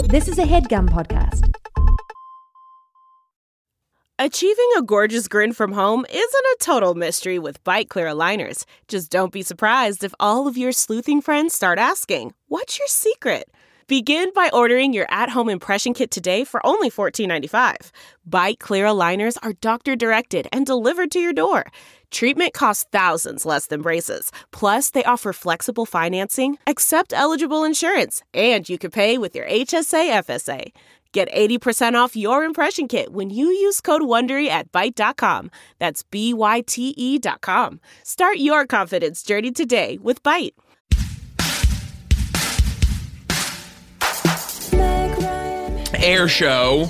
This is a HeadGum podcast. Achieving a gorgeous grin from home isn't a total mystery with Byte Clear aligners. Just don't be surprised if all of your sleuthing friends start asking, "What's your secret?" Begin by ordering your at-home impression kit today for only $14.95. Byte Clear aligners are doctor-directed and delivered to your door. Treatment costs thousands less than braces. Plus, they offer flexible financing, accept eligible insurance, and you can pay with your HSA FSA. Get 80% off your impression kit when you use code WONDERY at Byte.com. That's BYTE.com. Start your confidence journey today with Byte. Air show.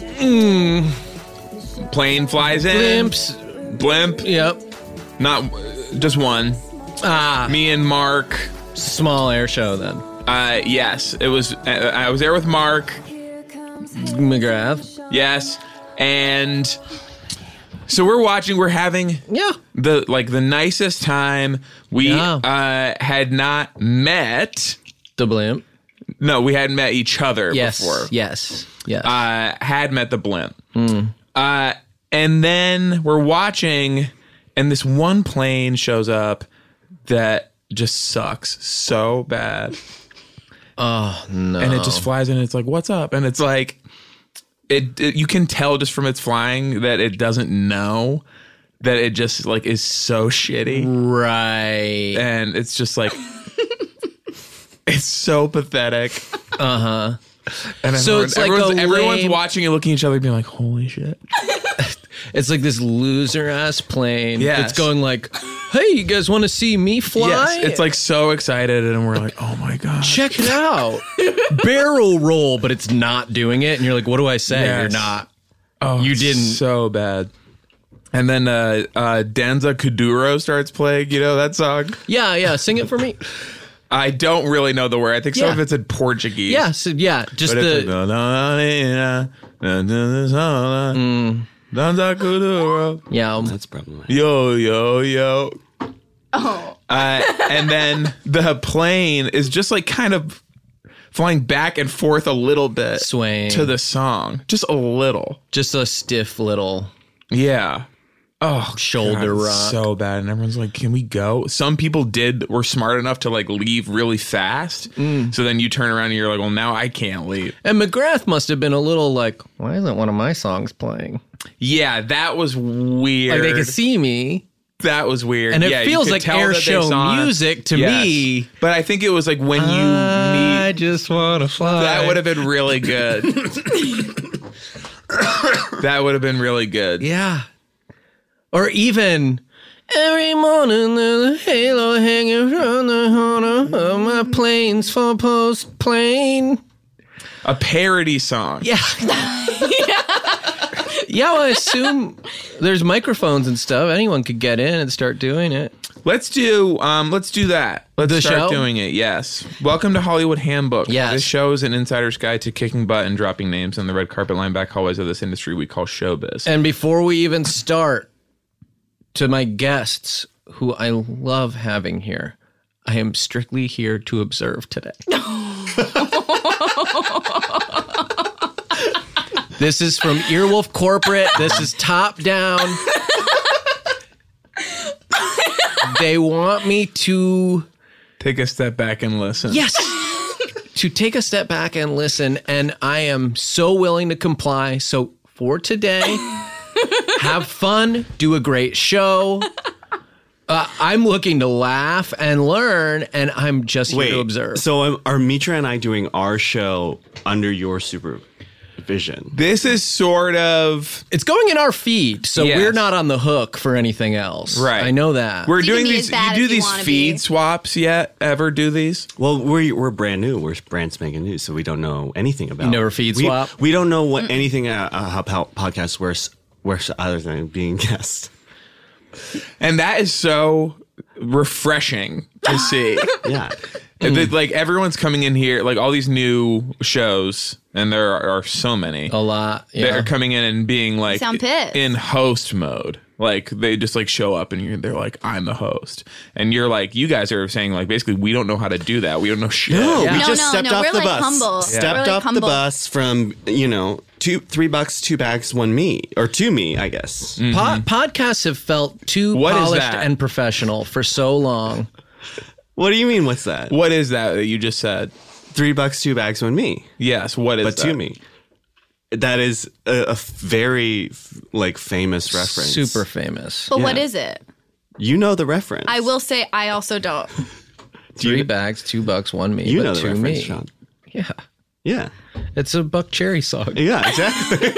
Plane flies in. Blimp. Yep. Not just one. Me and Mark. Small air show then. Yes, it was. I was there with Mark McGrath. Yes, and so we're having the nicest time. We had not met the Blimp. No, we hadn't met each other before. Yes. Had met the Blimp. And then we're watching, and this one plane shows up that just sucks so bad. Oh, no. And it just flies in, and it's like, what's up? And it's like, it you can tell just from its flying that it doesn't know, that it just like is so shitty. Right. And it's just like, it's so pathetic. Uh-huh. And so it's like everyone's watching and looking at each other being like, holy shit. It's like this loser-ass plane. Yes. It's going like, hey, you guys want to see me fly? Yes, it's like so excited, and we're like, oh my God. Check it out. Barrel roll, but it's not doing it. And you're like, what do I say? Yes. You're not. Oh, you didn't. So bad. And then Danza Kuduro starts playing, you know that song? Yeah. Sing it for me. I don't really know the word. I think some of it's in Portuguese. Yeah, just the... Danza Kuduro. Yeah. That's problematic. Yo. Oh. And then the plane is just like kind of flying back and forth a little bit. Swaying. To the song. Just a little. Just a stiff little... Yeah. Oh, shoulder God, rock. So bad. And everyone's like, can we go? Some people were smart enough to like leave really fast. So then you turn around and you're like, well, now I can't leave. And McGrath must have been a little like, why isn't one of my songs playing? Yeah, that was weird. Like they could see me. That was weird. And it feels like air show music to me. But I think it was like when you meet. I just want to fly. That would have been really good. That would have been really good. Yeah. Or even, every morning there's a halo hanging from the corner of my plane's four-post plane. A parody song. Yeah. Yeah, well, I assume there's microphones and stuff. Anyone could get in and start doing it. Let's do that. Let's start show? doing it. Yes. Welcome to Hollywood Handbook. Yes. This show is an insider's guide to kicking butt and dropping names in the red carpet line back hallways of this industry we call showbiz. And before we even start, to my guests, who I love having here, I am strictly here to observe today. This is from Earwolf Corporate. This is top down. They want me to... Take a step back and listen. Yes! To take a step back and listen, and I am so willing to comply. So for today, have fun, do a great show. I'm looking to laugh and learn, and I'm just here to observe. So are Mitra and I doing our show under your supervision? This is sort of... It's going in our feed, so Yes. we're not on the hook for anything else. Right. I know that. We're So you doing can be these... as bad You do as you these wanna feed be. swaps yet? Ever do these? Well, we're brand new. We're brand spanking new, so we don't know anything about. You never feed swap? We don't know what anything how podcasts works other than being guests. And that is so refreshing to see. Yeah. Like everyone's coming in here, like all these new shows, and there are so many. A lot. That Yeah. are coming in and being like Sound pissed. in host mode. Like they just like show up and they're like, I'm the host. And you're like, you guys are saying like, basically, we don't know how to do that. We don't know shit. No, Yeah. we No, just no, stepped no, off we're the like bus. humble. Stepped We're like off humble. the bus from, $3, 2 bags, 1 me. Or 2 me, I guess. Podcasts have felt too What is polished that? and professional for so long. What do you mean, what's that? What is that you just said? $3, 2 bags, 1 me. Yes. What is But that? 2 me. That is a very, famous reference. Super famous. But what Yeah. is it? You know the reference. I will say I also don't. 3 bags, $2, 1 me. You but know the 2 reference, me. Sean. Yeah. Yeah. It's a Buck Cherry song. Yeah, exactly.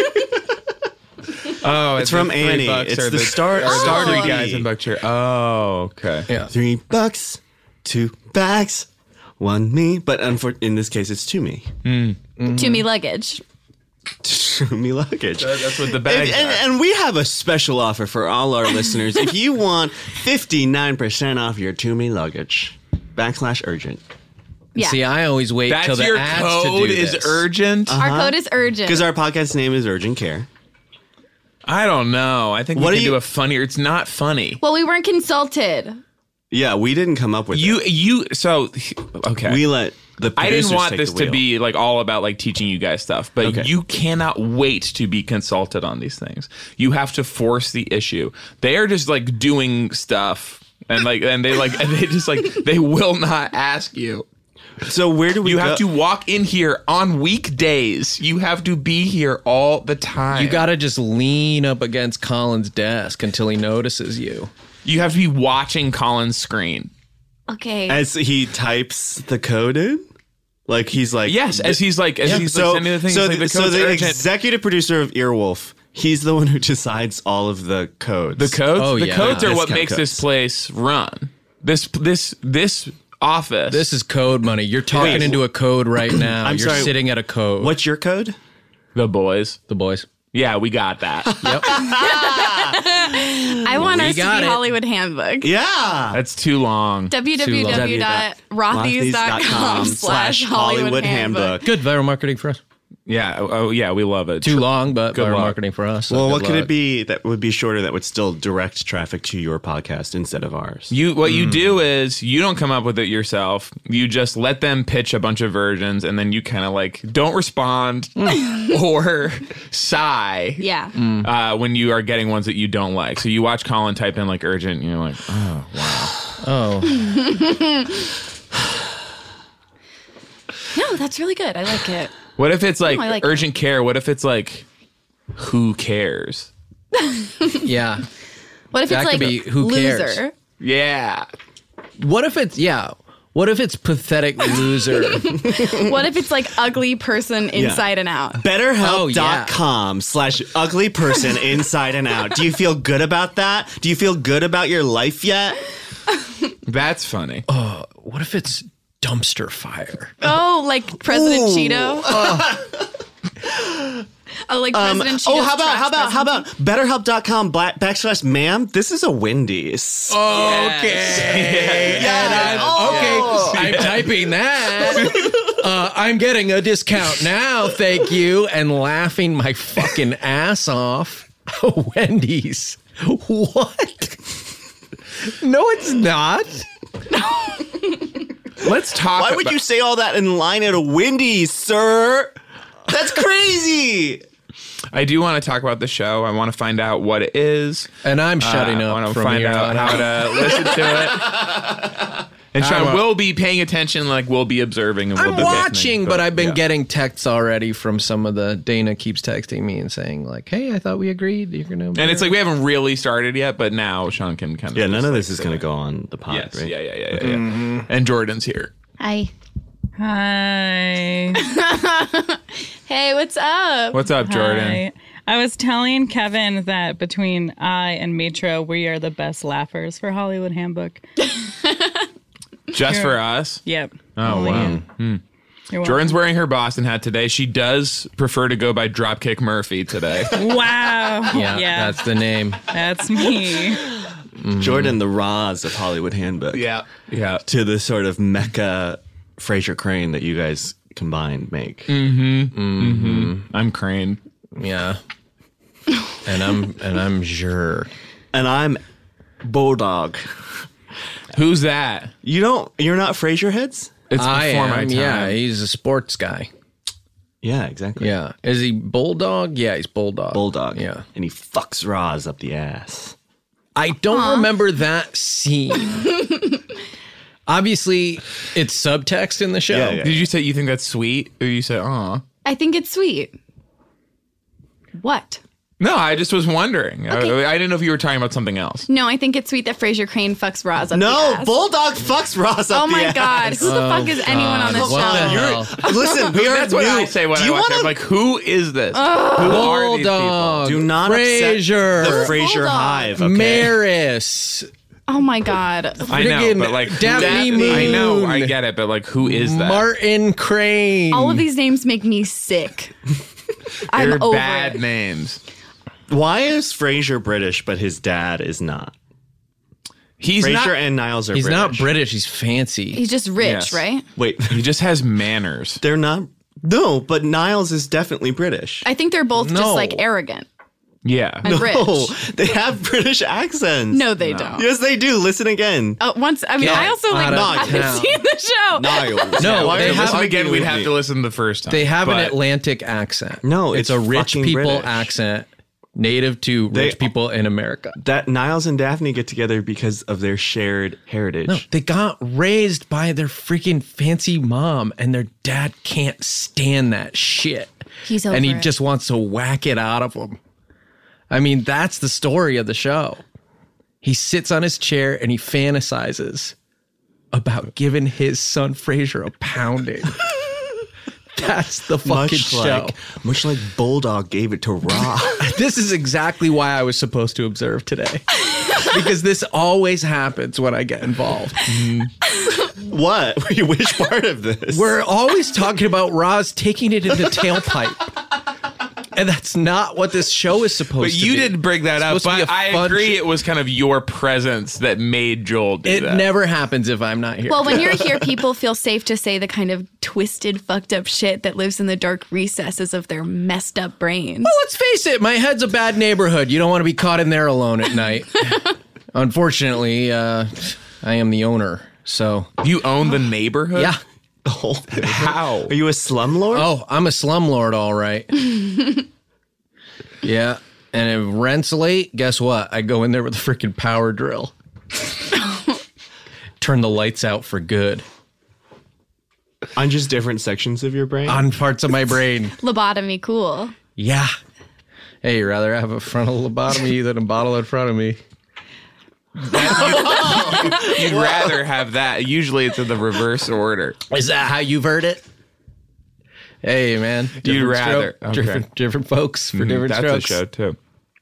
Oh, It's from the Annie. $3 It's or the start- or the starter three key. guys in Buckcherry. Oh, okay. Yeah. $3, 2 bags, 1 me. But in this case, it's 2 me. To me luggage. 2 me luggage. That's what the bags are. And we have a special offer for all our listeners. If you want 59% off your 2 me luggage, /urgent. Yeah. See, I always wait till That's the your ads code to do is this. urgent. Our code is urgent. Because our podcast name is Urgent Care. I don't know. I think What we do can you- do a funnier. It's not funny. Well, we weren't consulted. Yeah, we didn't come up with it. So okay. We let the I didn't producers want take this the to wheel. be like all about like teaching you guys stuff, but Okay. you cannot wait to be consulted on these things. You have to force the issue. They are just like doing stuff and they just like they will not ask you. So where do we You go? have to walk in here on weekdays. You have to be here all the time. You got to just lean up against Colin's desk until he notices you. You have to be watching Colin's screen. Okay. As he types the code in? Like he's like... Yes, as he's like sending the thing. So, it's like the so code's the urgent. executive producer of Earwolf, he's the one who decides all of the codes. The codes. Oh, the yeah. codes are what Discount makes codes. this place run. This office. This is code money. You're talking Wait. into a code right now. I'm You're sorry. sitting at a code. What's your code? the boys. The boys. Yeah, we got that. Yep. I want ours to be got it. Hollywood Handbook. Yeah. That's too long. www.rothies.com/Hollywood Handbook. Good viral marketing for us. Yeah. Oh, yeah. We love it. Too long, but Good viral luck. marketing for us. so Well, good what could luck. it be that would be shorter that would still direct traffic to your podcast instead of ours? What you do is you don't come up with it yourself. You just let them pitch a bunch of versions, and then you kind of like don't respond or sigh. Yeah. When you are getting ones that you don't like. So you watch Colin type in like urgent, and you're like, oh wow. Oh, No, that's really good. I like it. What if it's like, I like urgent care? What if it's like, who cares? yeah. What if That it's could like be who cares. loser? Yeah. What if it's What if it's pathetic loser? What if it's like ugly person inside and out? BetterHelp.com/ugly person inside and out. Do you feel good about that? Do you feel good about your life yet? That's funny. What if it's dumpster fire? Oh, like President Cheeto. Oh, like President Cheeto's how trash about president. BetterHelp.com/ma'am? This is a Wendy's. Okay. I'm typing that. I'm getting a discount now, thank you, and laughing my fucking ass off. Wendy's. What? No, it's not. Let's talk. Why would you say all that in line at a Wendy's, sir? That's crazy. I do want to talk about the show. I want to find out what it is. And I'm shutting I up want to from find here out on how out. to listen to it. And Sean won't. will be paying attention, like we'll be observing. And we'll I'm be watching, listening, but I've been yeah. getting texts already from some of the Dana keeps texting me and saying like, "Hey, I thought we agreed you're gonna." And it's like we haven't really started yet, but now Sean can kind of. Yeah, none of this is going to go on the pod, Yes, right? yeah. And Jordan's here. Hi. Hi. Hey, what's up? What's up, Jordan? Hi. I was telling Kevin that between I and Mitra, we are the best laughers for Hollywood Handbook. Just for us? Yep. Oh, Only wow. you. You're welcome. Jordan's wearing her Boston hat today. She does prefer to go by Dropkick Murphy today. Wow. yeah, that's the name. That's me. Jordan, the Roz of Hollywood Handbook. Yeah. To the sort of Mecca Fraser Crane that you guys combined make. I'm Crane. Yeah. And I'm sure. And I'm Bulldog. Who's that? You're not Frasier heads? It's I before my am. time. Yeah, he's a sports guy. Yeah, exactly. Yeah. Is he Bulldog? Yeah, he's Bulldog. Bulldog. Yeah. And he fucks Roz up the ass. I don't remember that scene. Obviously, it's subtext in the show. Yeah. Did you say you think that's sweet, or you said, "Aw"? I think it's sweet. What? No, I just was wondering. Okay. I didn't know if you were talking about something else. No, I think it's sweet that Frasier Crane fucks Roz up the No, ass. Bulldog fucks Roz up Oh the my ass. God. Who the fuck is anyone on this What the show? hell? Listen, we are That's what new. I say when Do I you watch it. wanna- I'm like, who is this? Who are these people? Bulldog. Do not Frasier. upset the Frasier Bulldog. hive, okay? Maris. Oh my God. I know, Friggin' but like, Daphne I know, Moon. I get it, but like, who is that? Martin Crane. All of these names make me sick. They're I'm over bad it. names. Why is Frasier British, but his dad is not? He's Frasier not. and Niles are He's British. not British. He's fancy. He's just rich, Yes. right? Wait, He just has manners. they're not. No, but Niles is definitely British. I think they're both just No. like arrogant Yeah. and rich. Oh, they have British accents. No, they don't. Yes, they do. Listen again. I also like out of haven't town. seen the show. Niles. No, Why they are you have- Listen arguing again, we'd with have me? to listen the first time. They have an But Atlantic accent. No, it's it's a rich fucking people British. accent, native to rich people in America. That Niles and Daphne get together because of their shared heritage. No, they got raised by their freaking fancy mom, and their dad can't stand that shit. He's over and he it. just wants to whack it out of them. I mean, that's the story of the show. He sits on his chair and he fantasizes about giving his son Frasier a pounding. That's the fucking show. Much like Bulldog gave it to Rob. This is exactly why I was supposed to observe today. Because this always happens when I get involved. What? Which part of this? We're always talking about Roz taking it in the tailpipe. And that's not what this show is supposed But to you be. did bring that up. It's supposed to But be a I fun agree, show. it was kind of your presence that made Joel do It that. never happens if I'm not here. Well, when you're here, people feel safe to say the kind of twisted, fucked up shit that lives in the dark recesses of their messed up brains. Well, let's face it, my head's a bad neighborhood. You don't want to be caught in there alone at night. Unfortunately, I am the owner. So, You own the neighborhood? yeah. Oh, How? are you a slumlord? Oh, I'm a slumlord, all right. Yeah. And if rent's late, guess what? I go in there with a freaking power drill. Turn the lights out for good On just different sections of your brain? on parts of my brain. Lobotomy, cool. Yeah. Hey, you'd rather have a frontal lobotomy than a bottle in front of me. You'd rather have that. Usually it's in the reverse order. Is that how you've heard it? Hey, man. You'd rather. stroke, different folks for different That's strokes. a show too.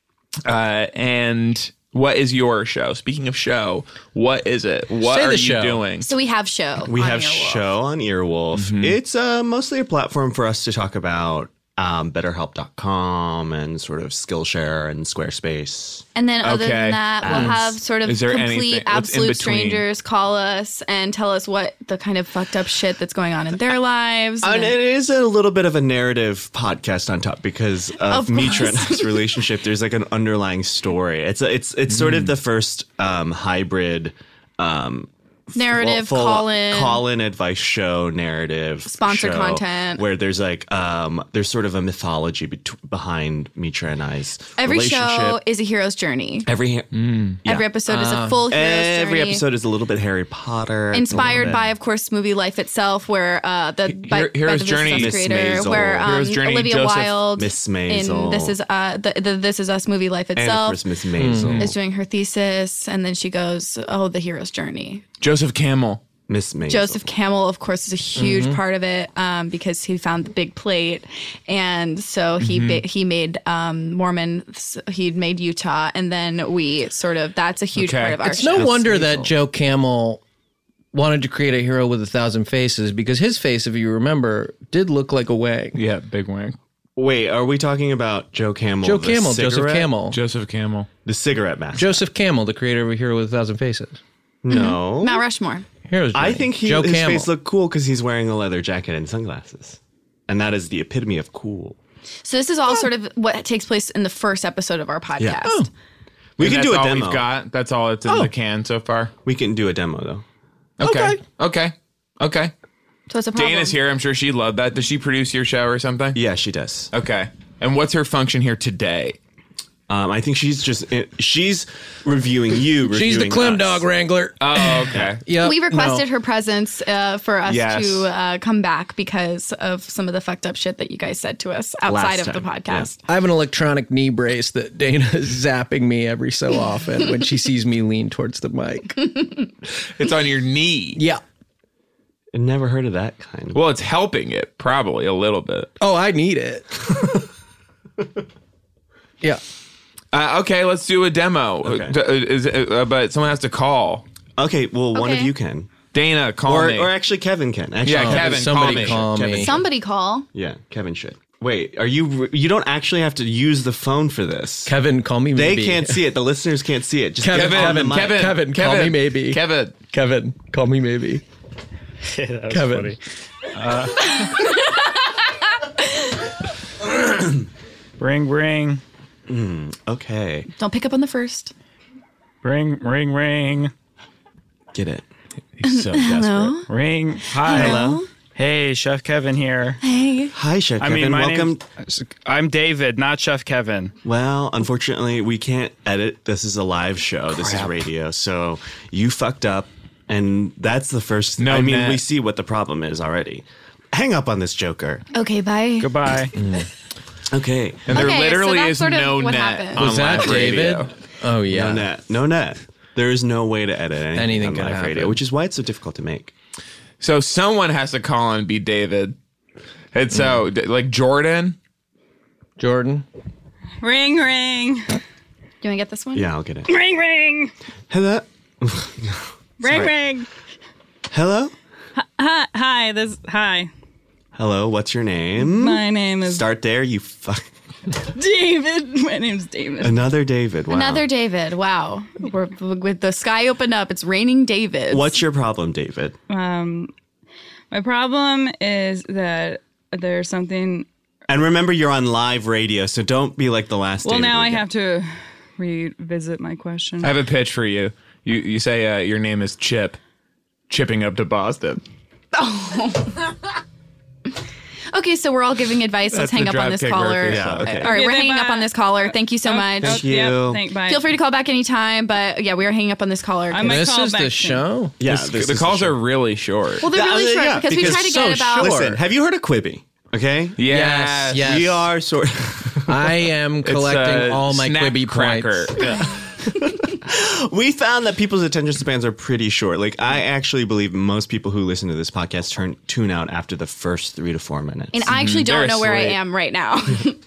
And what is your show? Speaking of show, what is it? What Say are the you show. doing? So we have show. We on have Earwolf. show on Earwolf. It's mostly a platform for us to talk about BetterHelp.com and sort of Skillshare and Squarespace. And then other Okay. than that, we'll have sort of Is there complete anything- what's in absolute between? strangers call us and tell us what the kind of fucked up shit that's going on in their lives. And it is a little bit of a narrative podcast on top because of, Of Mitra and course. I's relationship. There's like an underlying story. It's sort of the first hybrid narrative, full call-in. advice show narrative Sponsor show content. where there's like there's sort of a mythology behind Mitra and I's Every relationship. show is a hero's journey. Every Every episode is a full hero's every journey. episode is a little bit Harry Potter. Inspired by, of course, movie life itself, where by Hero's the This Is Journey, Us Miss creator, Maisel. where Hero's Journey, Olivia Joseph, Wilde Miss in Maisel. This Is the This Is Us movie life and of itself course Miss Maisel. is doing her thesis, and then she goes, "Oh, the hero's journey." Joseph Campbell. Miss Maisel. Joseph Campbell, of course, is a huge part of it because he found the big plate, and so he made Mormon. He made Utah, and then we sort of that's a huge Okay. part of our It's show. no wonder that Joe Camel wanted to create a hero with 1,000 faces because his face, if you remember, did look like a wang. Yeah, big wing. Wait, are we talking about Joe Camel? Joe the Camel, Joseph cigarette? Camel. Joseph Campbell. The cigarette mask. Joseph Camel, the creator of a hero with 1,000 faces. No. Mount Rushmore. Heroes I Journey. think Joe his Camel. face looked cool because he's wearing a leather jacket and sunglasses. And that is the epitome of cool. So this is all sort of what takes place in the first episode of our podcast. Yeah. Oh. We And can that's do a all demo. we've got. That's all that's in the can so far. We can do a demo though. Okay. So it's a problem. Dana's here. I'm sure she'd love that. Does she produce your show or something? Yeah, she does. Okay. And what's her function here today? I think she's reviewing you. She's the reviewing Clem us. Dog Wrangler. Oh, okay. Yep. We requested her presence for us Yes. to come back because of some of the fucked up shit that you guys said to us outside Last of the time, podcast. I have an electronic knee brace that Dana is zapping me every so often when she sees me lean towards the mic. It's on your knee. Yeah. I never heard of that kind. Well, it's helping it probably a little bit. Oh, I need it. Yeah. Okay, let's do a demo. Okay. But someone has to call. Okay, well, one of Okay. you can. Dana, call Or me. actually, Kevin can. Actually, Yeah, Kevin, Somebody call me. call me. Somebody call. Yeah, Kevin should. Wait, are you? You don't actually have to use the phone for this. Kevin, call me They maybe. can't see it. The listeners can't see it. Just Kevin, get on the mic. Kevin, call me maybe. Kevin. Kevin, call me maybe. That was Kevin. funny. Ring. Okay, Don't pick up on the first. Ring. get it. He's so desperate. Ring. Hi. Hello. Hey, Chef Kevin here. Hey. Hi, Chef Kevin. my Welcome. I'm David, not Chef Kevin. Well, unfortunately, we can't edit. This is a live show. This is radio. So you fucked up, and that's the first. No I mean, net. we see what the problem is already. Hang up on this joker. Okay, bye. Goodbye. Okay. And there Okay, so literally that's is sort of no what net happened. on Was that live radio. David? Oh, yeah. No net. No net. There is no way to edit anything on could live radio, happen. which is why it's so difficult to make. So someone has to call and be David. And so, like Jordan. Jordan? Ring. Do you want to get this one? Yeah, I'll get it. Ring. Hello. Ring. Hello. Hi. Hi. Hello. What's your name? My name is Start there. You fuck. David. My name's David. Another David. Wow. Another David. Wow. We're, with the sky opened up, it's raining Davids. What's your problem, David? My problem is that there's something. And remember, you're on live radio, so don't be like the last. Well, David now we I get. have to revisit my question. I have a pitch for you. You say your name is Chip. Chipping up to Boston. Okay, so we're all giving advice. Let's That's hang the up on this Dropkick caller. Murphy Yeah, song. okay. All right, Okay, we're then hanging up bye. on this caller. Thank you so much. Thank you. Yep, thank bye. Feel free to call back anytime, but yeah, we are hanging up on this caller. I might This call is back the soon. show? Yeah, The calls are really short. Well, they're really short because we try to get about. Listen, have you heard of Quibi? Okay. Yes. Yes. We are sort. I am collecting all my snap Quibi cracker. points. We found that people's attention spans are pretty short. Like, I actually believe most people who listen to this podcast tune out after the first 3 to 4 minutes. And I actually don't They're know where I asleep. am right now.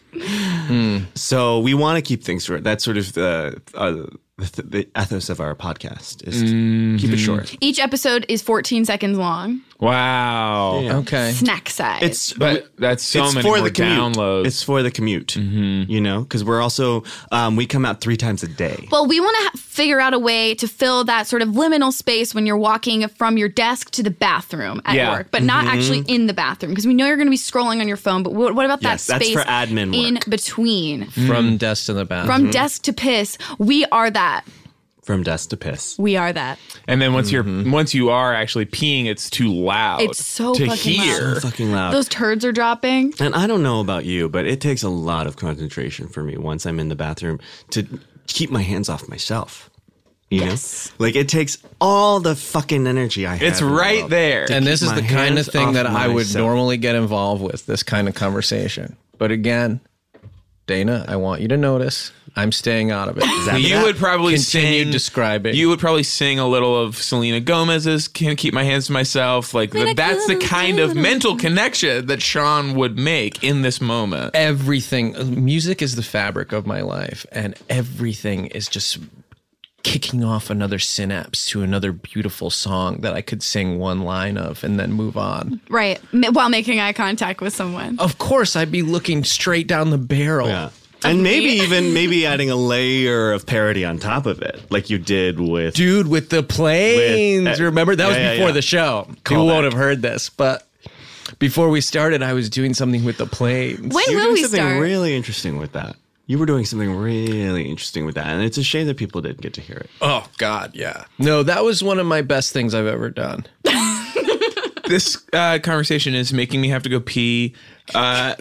So we want to keep things short. That's sort of the ethos of our podcast is to keep it short. Each episode is 14 seconds long. Wow. Yeah. Okay. Snack size. It's But that's so it's many for more the commute. downloads. It's for the commute. You know, because we're also we come out 3 times a day. Well, we want to figure out a way to fill that sort of liminal space when you're walking from your desk to the bathroom at Yeah. work, but not actually in the bathroom because we know you're going to be scrolling on your phone. But what about Yes, that that's space for admin in work. between? From desk to the bathroom. From desk to piss, we are that. From desk to piss. We are that. and then once you are actually peeing, it's too loud. It's so to fucking loud. hear. So fucking loud. Those turds are dropping. And I don't know about you, but it takes a lot of concentration for me once I'm in the bathroom to keep my hands off myself. You know? Like, it takes all the fucking energy I have. It's in the right world there. to And this keep is my the kind of hands thing off that I would myself. normally get involved with, this kind of conversation. But again, Dana, I want you to notice I'm staying out of it. You would probably Continue sing. describing. You would probably sing a little of Selena Gomez's "Can't Keep My Hands to Myself." Like that's the kind of mental connection that Sean would make in this moment. Everything, music is the fabric of my life, and everything is just kicking off another synapse to another beautiful song that I could sing one line of and then move on. Right. While making eye contact with someone. Of course, I'd be looking straight down the barrel. Yeah. And maybe adding a layer of parody on top of it, like you did with. Dude, with the planes. With- Remember? That was yeah, before yeah. the show. Call People won't back. have heard this, but before we started, I was doing something with the planes. When You're will doing we something start? really interesting with that. You were doing something really interesting with that, and it's a shame that people didn't get to hear it. Oh, God, yeah. No, that was one of my best things I've ever done. This conversation is making me have to go pee. And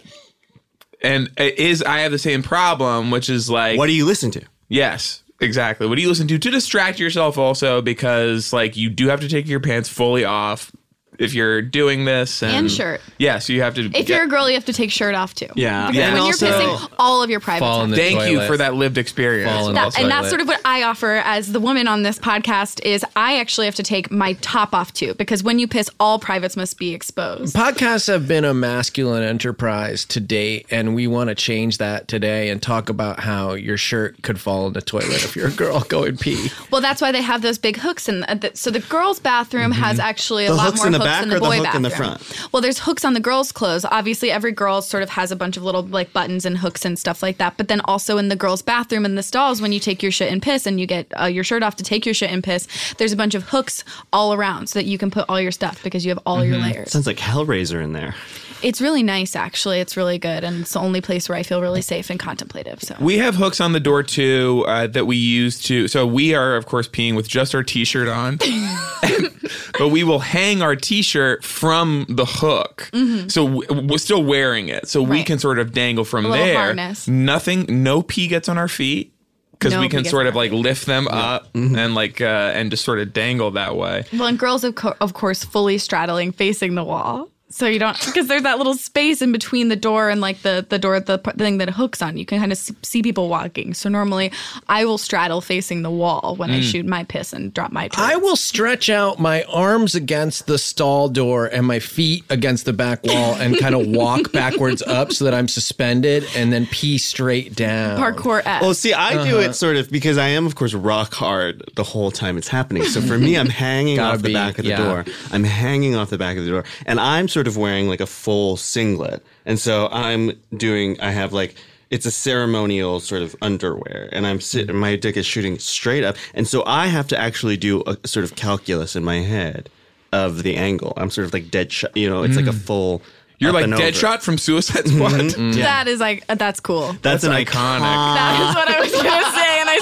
I have the same problem, which is like... What do you listen to? Yes, exactly. What do you listen to distract yourself also? Because like you do have to take your pants fully off if you're doing this. And shirt. Yeah, so you have to... If you're a girl, you have to take shirt off too. Yeah. Because And when also- you're pissing, all of your private Fall in stuff. the Thank you toilet. for that lived experience. Fall in the And that's toilet. sort of what I offer as the woman on this podcast is I actually have to take my top off too, because when you piss, all privates must be exposed. Podcasts have been a masculine enterprise to date, and we want to change that today and talk about how your shirt could fall in the toilet if you're a girl going pee. Well, that's why they have those big hooks. So the girls' bathroom has actually a The lot hooks more in the hooks back than the or the boy hook bathroom. in the front? Well, there's hooks on the girls' clothes. Obviously, every girl sort of has a bunch of little like buttons and hooks and stuff like that. But then also in the girls' bathroom in the stalls, when you take your shit and piss and you get your shirt off to take your shit and piss, there's a bunch of hooks all around so that you can put all your stuff because you have all your layers. Sounds like Hellraiser in there. It's really nice, actually. It's really good. And it's the only place where I feel really safe and contemplative. So We have hooks on the door too that we use to. So we are, of course, peeing with just our T-shirt on, but we will hang our T-shirt from the hook. So we're still wearing it, so we Right. can sort of dangle from A little there. harness. No pee gets on our feet because No we pee can gets sort on of our like lift them up and like and just sort of dangle that way. Well, and girls, of course, fully straddling, facing the wall. So you don't, because there's that little space in between the door and like the door, the thing that it hooks on. You can kind of see people walking. So normally I will straddle facing the wall when I shoot my piss and drop my turds. I will stretch out my arms against the stall door and my feet against the back wall and kind of walk backwards up so that I'm suspended and then pee straight down. Parkour-esque. Well, see, I do it sort of because I am, of course, rock hard the whole time it's happening. So for me, I'm hanging Gotta off the be, back of the yeah. door. I'm hanging off the back of the door. And I'm sort of wearing like a full singlet. And so I have like, it's a ceremonial sort of underwear. And I'm sitting, my dick is shooting straight up. And so I have to actually do a sort of calculus in my head of the angle. I'm sort of like dead shot, it's like a full. You're up like and over. Deadshot from Suicide Squad. That is like, that's cool. That's an iconic. That is what I was going to say, and I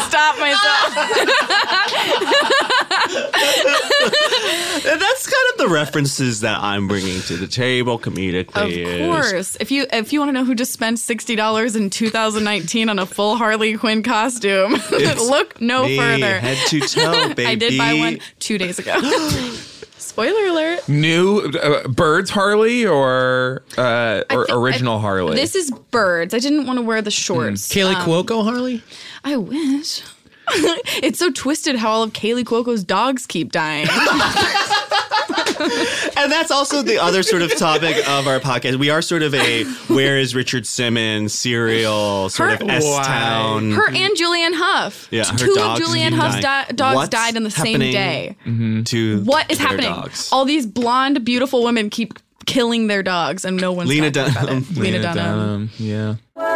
stopped myself. And that's kind of the references that I'm bringing to the table comedically. Of course. If you want to know who just spent $60 in 2019 on a full Harley Quinn costume, look no Me, further. head to toe, baby. I did buy one 2 days ago. Spoiler alert. New Birds Harley or original Harley? This is Birds. I didn't want to wear the shorts. Kaylee Cuoco, Harley? I wish. It's so twisted how all of Kaylee Cuoco's dogs keep dying. And that's also the other sort of topic of our podcast. We are sort of a Where is Richard Simmons serial sort of S-Town. Her and Julianne Hough. Yeah, her Two of dogs Julianne Hough's dogs What's died on the same happening day. To What is their happening? Dogs. All these blonde, beautiful women keep killing their dogs, and no one's Lena talking about Dunham. it. Lena Dunham. Yeah.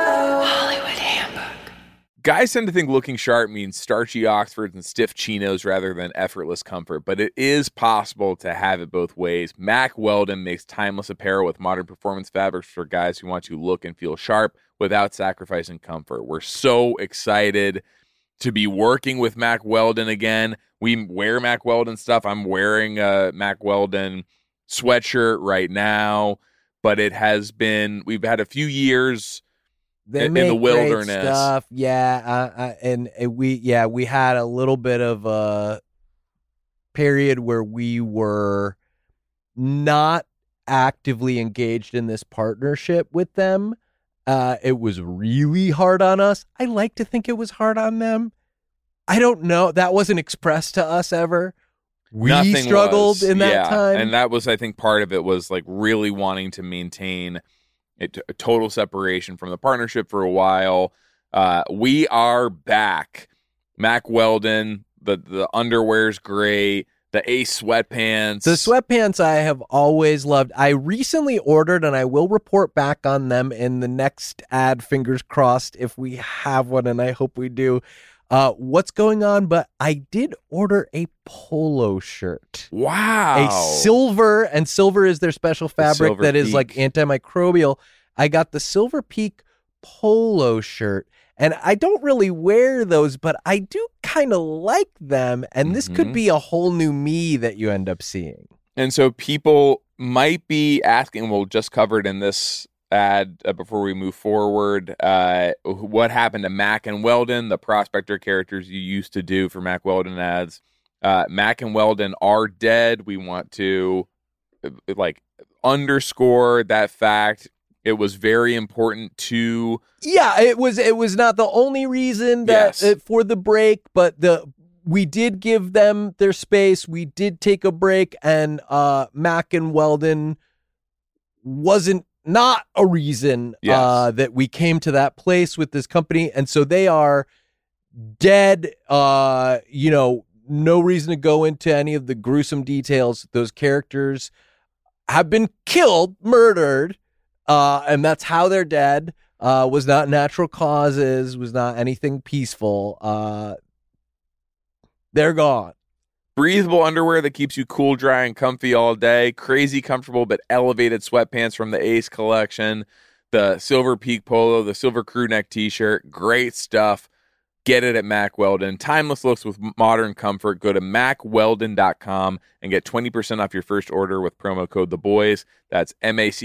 Guys tend to think looking sharp means starchy Oxfords and stiff chinos rather than effortless comfort, but it is possible to have it both ways. Mack Weldon makes timeless apparel with modern performance fabrics for guys who want to look and feel sharp without sacrificing comfort. We're so excited to be working with Mack Weldon again. We wear Mack Weldon stuff. I'm wearing a Mack Weldon sweatshirt right now, but we've had a few years They in make the wilderness. great stuff. Yeah, and we had a little bit of a period where we were not actively engaged in this partnership with them. It was really hard on us. I like to think it was hard on them. I don't know. That wasn't expressed to us ever. We Nothing struggled was. in that time. And that was, I think, part of it was like really wanting to maintain a total separation from the partnership for a while. We are back. Mack Weldon, the underwear's great. The Ace sweatpants. The sweatpants I have always loved. I recently ordered, and I will report back on them in the next ad, fingers crossed, if we have one, and I hope we do. What's going on? But I did order a polo shirt. Wow. A silver, and silver is their special fabric Silver that is Peak. like antimicrobial. I got the Silver Peak polo shirt. And I don't really wear those, but I do kind of like them. And this could be a whole new me that you end up seeing. And so people might be asking, we'll just cover it in this ad before we move forward, what happened to Mack and Weldon, the prospector characters you used to do for Mack Weldon ads. Mack and Weldon are dead. We want to underscore that fact. It was very important to... Yeah, it was not the only reason that for the break, but we did give them their space. We did take a break, and Mack and Weldon wasn't not a reason that we came to that place with this company. And so they are dead. No reason to go into any of the gruesome details. Those characters have been killed, murdered. And that's how they're dead. Was not natural causes, was not anything peaceful. They're gone. Breathable underwear that keeps you cool, dry, and comfy all day. Crazy comfortable but elevated sweatpants from the Ace collection. The Silver Peak Polo, the Silver Crew Neck t-shirt. Great stuff. Get it at Mack Weldon. Timeless looks with modern comfort. Go to MackWeldon.com and get 20% off your first order with promo code THEBOYS. That's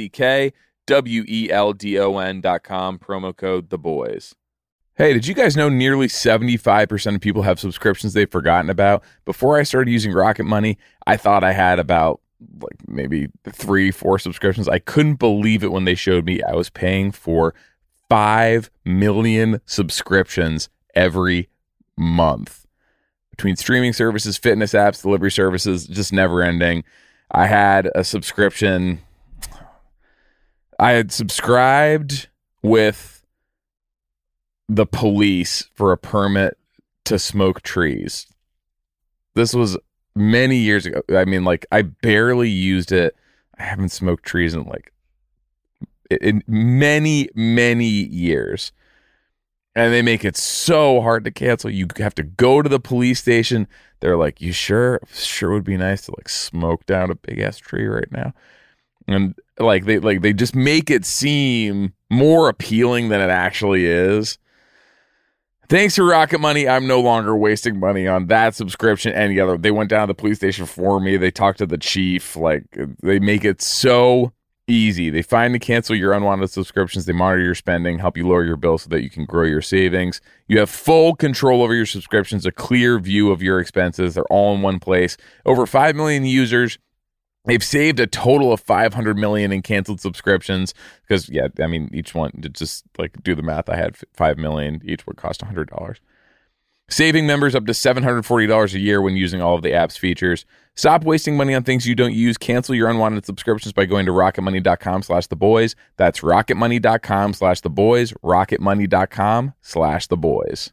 MackWeldon.com, promo code THEBOYS. Hey, did you guys know nearly 75% of people have subscriptions they've forgotten about? Before I started using Rocket Money, I thought I had about maybe 3-4 subscriptions. I couldn't believe it when they showed me I was paying for 5 million subscriptions every month. Between streaming services, fitness apps, delivery services, just never ending. I had a subscription. I had subscribed with the police for a permit to smoke trees. This was many years ago. I mean, I barely used it. I haven't smoked trees in many, many years. And they make it so hard to cancel. You have to go to the police station. They're like, you sure? Sure would be nice to smoke down a big ass tree right now. And they just make it seem more appealing than it actually is. Thanks to Rocket Money, I'm no longer wasting money on that subscription. Any other, they went down to the police station for me. They talked to the chief. They make it so easy. They find and cancel your unwanted subscriptions. They monitor your spending, help you lower your bill so that you can grow your savings. You have full control over your subscriptions, a clear view of your expenses. They're all in one place. Over 5 million users. They've saved a total of $500 million in canceled subscriptions because, each one, to just do the math, I had 5 million. Each would cost $100. Saving members up to $740 a year when using all of the app's features. Stop wasting money on things you don't use. Cancel your unwanted subscriptions by going to rocketmoney.com/theboys. That's rocketmoney.com/theboys. rocketmoney.com/theboys.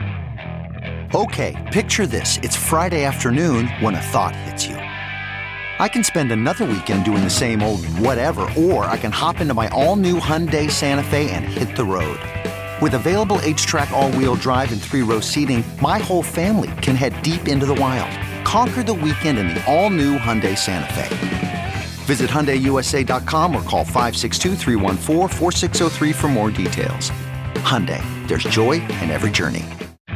Okay, picture this. It's Friday afternoon when a thought hits you. I can spend another weekend doing the same old whatever, or I can hop into my all-new Hyundai Santa Fe and hit the road. With available H-Track all-wheel drive and 3-row seating, my whole family can head deep into the wild. Conquer the weekend in the all-new Hyundai Santa Fe. Visit HyundaiUSA.com or call 562-314-4603 for more details. Hyundai, there's joy in every journey.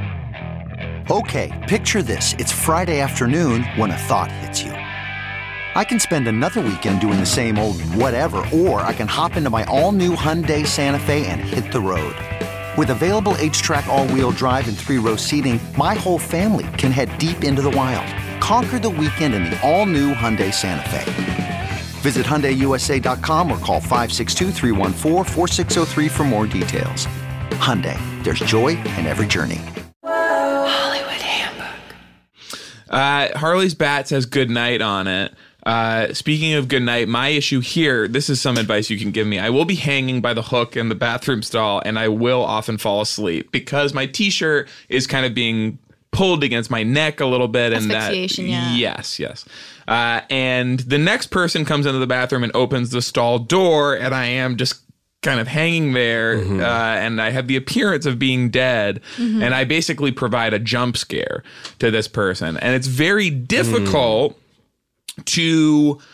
Okay, picture this. It's Friday afternoon when a thought hits you. I can spend another weekend doing the same old whatever, or I can hop into my all-new Hyundai Santa Fe and hit the road. With available H-Track all-wheel drive and 3-row seating, my whole family can head deep into the wild. Conquer the weekend in the all-new Hyundai Santa Fe. Visit HyundaiUSA.com or call 562-314-4603 for more details. Hyundai, there's joy in every journey. Hollywood Handbook. Harley's bat says good night on it. Speaking of good night, my issue here, this is some advice you can give me. I will be hanging by the hook in the bathroom stall, and I will often fall asleep because my t-shirt is kind of being pulled against my neck a little bit. Asphyxiation, and that, yeah. Yes. And the next person comes into the bathroom and opens the stall door, and I am just kind of hanging there, and I have the appearance of being dead, and I basically provide a jump scare to this person. And it's very difficult to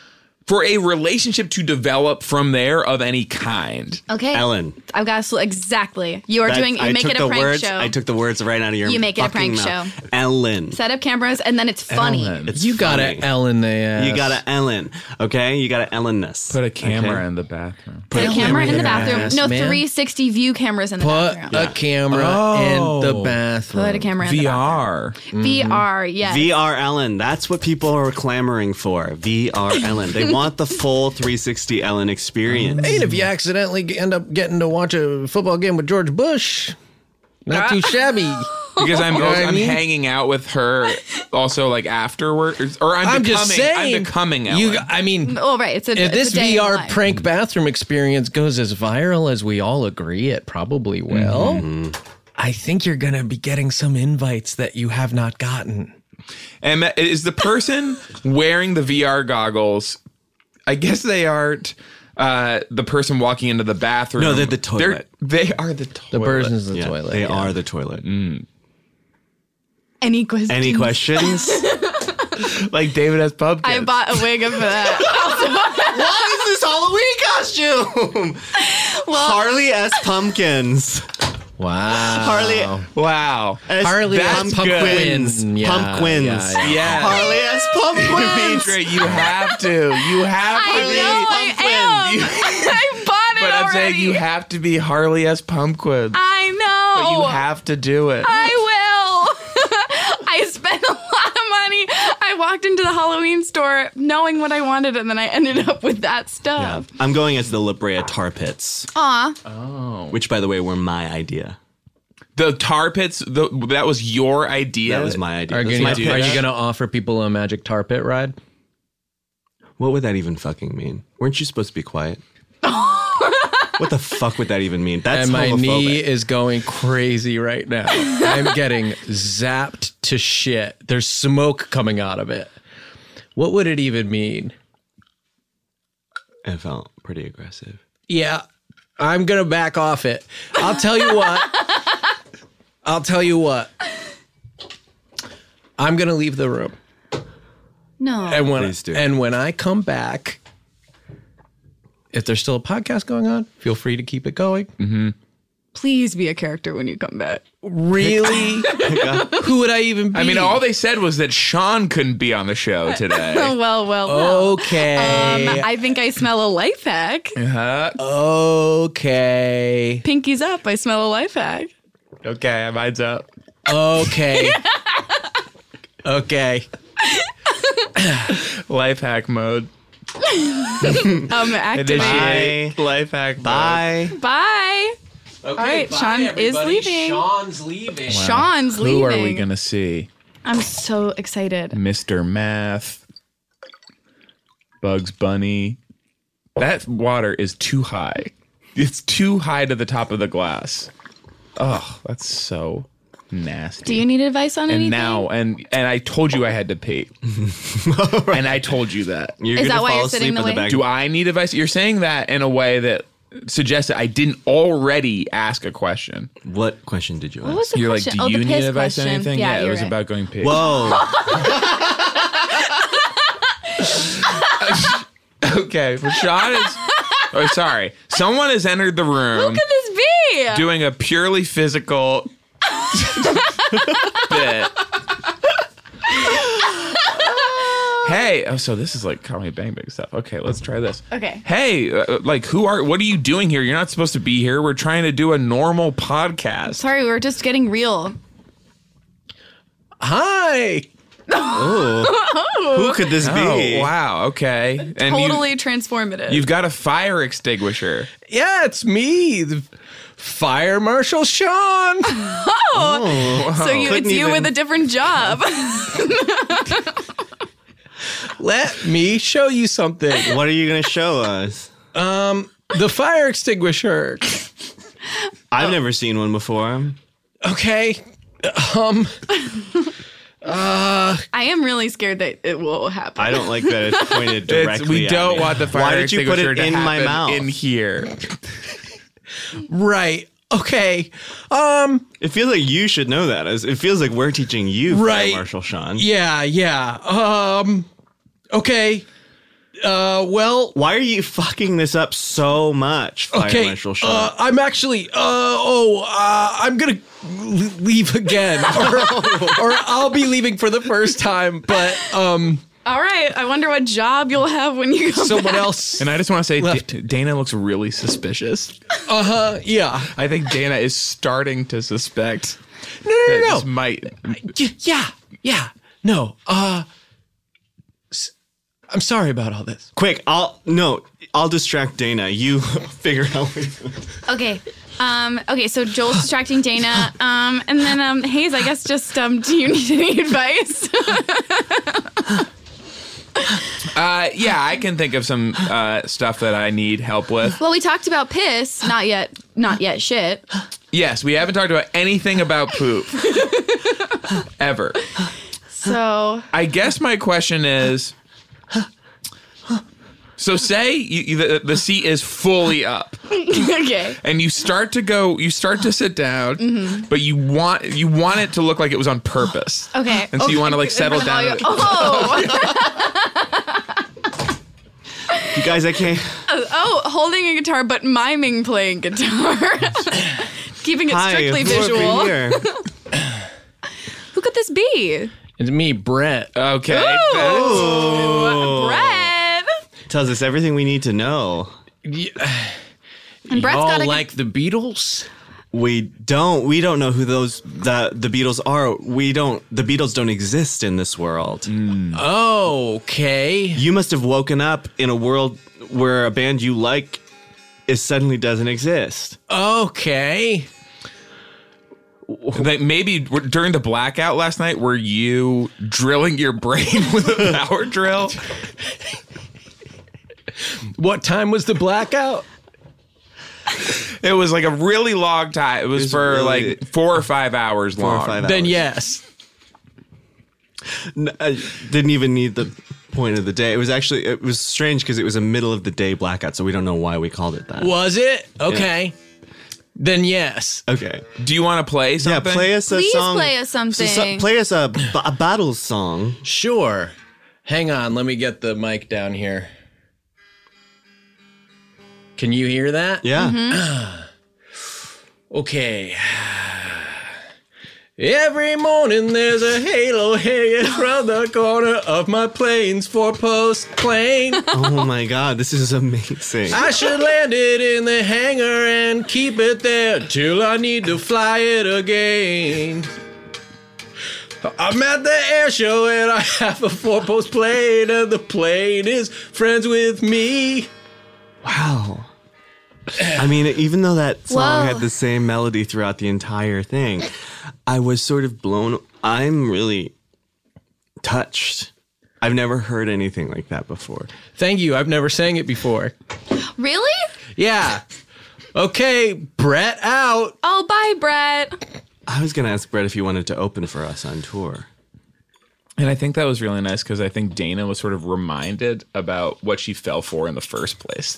for a relationship to develop from there of any kind. Okay. Ellen. I've got to, exactly. You are That- doing, you I make took it a the prank words, show. I took the words right out of your You make it a fucking prank mouth. show. Ellen. Set up cameras and then it's funny. Ellen. It's You got funny. to Ellen the ass. You gotta Ellen, okay? You gotta Ellen-ness. Put a camera okay? in the bathroom. Put a camera in the bathroom. ass, No, man. 360 view cameras in the Put bathroom. a camera in the bathroom. Put a camera in the bathroom. VR. VR, yes. VR Ellen. That's what people are clamoring for. VR Ellen. They want the full 360 Ellen experience. Hey, and if you accidentally end up getting to watch a football game with George Bush, not too shabby. Because I'm You know what I I'm mean? hanging out with her also like afterwards, or I'm becoming. just saying. I'm becoming Ellen. I mean, Oh, right. It's a, if it's this a day in the VR life. prank bathroom experience goes as viral as we all agree it probably will, I think you're going to be getting some invites that you have not gotten. And is the person wearing the VR goggles? I guess they aren't the person walking into the bathroom. No, they're the toilet. They are the toilet. The person's the Yeah, toilet. They yeah. are the toilet. Any questions? Any questions? Like David has pumpkins. I bought a wig of that. What is this Halloween costume? Harley S. Pumpkins. Wow. Harley. Wow. S. Harley That's S. Pumpkins. Yeah, Pumpkins. yeah, Yeah. Harley S. Pumpkins. Demetra, you have to. You have to I be. know I am. I bought it But I'm already. saying you have to be Harley S. Pumpkin. I know. But you have to do it. I will. I spent a lot of money. I walked into the Halloween store knowing what I wanted, and then I ended up with that stuff. I'm going as the La Brea Tar Pits, Aw. which, by the way, were my idea. The tar pits, that was your idea? That was my idea. Are That's you my going pitch. to offer people a magic tar pit ride? What would that even fucking mean? Weren't you supposed to be quiet? What the fuck would that even mean? That's And my homophobic. knee is going crazy right now. I'm getting zapped to shit. There's smoke coming out of it. What would it even mean? It felt pretty aggressive. Yeah, I'm going to back off it. I'll tell you what. I'm going to leave the room. No. Please do. And when I come back, if there's still a podcast going on, feel free to keep it going. Please be a character when you come back. Really? Who would I even be? I mean, all they said was that Sean couldn't be on the show today. Well. Okay. I think I smell a life hack. Okay. Pinky's up. I smell a life hack. Okay, mine's up. Okay. Okay. Life hack mode. Activate. Initiate life hack mode. Bye. Bye. Okay, All right, Sean is leaving. Sean's leaving. Sean's leaving. Who are we going to see? I'm so excited. Mr. Math. Bugs Bunny. That water is too high. It's too high to the top of the glass. Oh, that's so nasty. Do you need advice on anything? And I told you I had to pee. And I told you that. You're Is gonna that why fall you're sitting asleep the in the way? back. Do I need advice? You're saying that in a way that suggests that I didn't already ask a question. What question did you ask? What was the You're question? like, do the you need piss advice on question. anything? Yeah, it you're was right. about going pee. Whoa. Okay, but Sean is. Oh, sorry. Someone has entered the Who room could this be? doing a purely physical bit. Hey, oh, so this is like Call Me Bang Bang stuff. Okay, let's try this. Okay. Hey, what are you doing here? You're not supposed to be here. We're trying to do a normal podcast. Sorry, we were just getting real. Hi. Who could this Oh, be? wow. Okay. And Totally transformative. you've got a fire extinguisher. Yeah, it's me, the Fire Marshal Sean. So it's Couldn't you even- with a different job. Let me show you something. What are you going to show us? The fire extinguisher. I've never seen one before. Okay. I am really scared that it will happen. I don't like that it's pointed directly We at don't me. want the fire Why did you put extinguisher it to in my happen mouth? in here. Right. Okay. It feels like you should know that. It feels like we're teaching you, Right. Fire Marshal Sean. Yeah. Okay. Well, Why are you fucking this up so much, Fire okay. Marshal Sean? I'm actually. I'm gonna leave again, or I'll be leaving for the first time. But All right. I wonder what job you'll have when you go someone back. else. And I just want to say, Left. Dana looks really suspicious. Yeah. I think Dana is starting to suspect. No. This might. Yeah. No. I'm sorry about all this. Quick, I'll distract Dana. You figure out what you're doing. Okay. Okay, so Joel's distracting Dana. And then Hayes, I guess just do you need any advice? Yeah, I can think of some stuff that I need help with. Well, we talked about piss, not yet shit. Yes, we haven't talked about anything about poop. Ever. So I guess my question is, so say the seat is fully up. okay. And you start to sit down, but you want it to look like it was on purpose. Okay. And so you want to like settle down. You guys, I can't. Holding a guitar but miming playing guitar. Keeping it strictly visual. Who could this be? It's me, Brett. Okay. Brett. Tells us everything we need to know. And Brett's Y'all got a like the Beatles? We don't know who the Beatles are. The Beatles don't exist in this world. Okay. You must have woken up in a world where a band you like suddenly doesn't exist. Okay. Like maybe during the blackout last night, were you drilling your brain with a power drill? What time was the blackout? It was like a really long time. It was for really, like 4 or 5 hours long. 4 or 5 hours. Then yes. I didn't even need the point of the day. It was strange because it was a middle of the day blackout, so we don't know why we called it that. Was it? Okay. Yeah. Then yes. Okay. Do you want to play something? Yeah, play us a Please song. play us something. Play us a battle song. Sure. Hang on, let me get the mic down here. Can you hear that? Yeah. Okay. Every morning there's a halo hanging from the corner of my plane's four-post plane. Oh my God, this is amazing. I should land it in the hangar and keep it there till I need to fly it again. I'm at the air show and I have a four-post plane and the plane is friends with me. Wow. I mean, even though that song Whoa. had the same melody throughout the entire thing, I was sort of I'm really touched. I've never heard anything like that before. Thank you. I've never sang it before. Really? Yeah. Okay, Brett out. Oh, bye, Brett. I was going to ask Brett if he wanted to open for us on tour. And I think that was really nice because I think Dana was sort of reminded about what she fell for in the first place.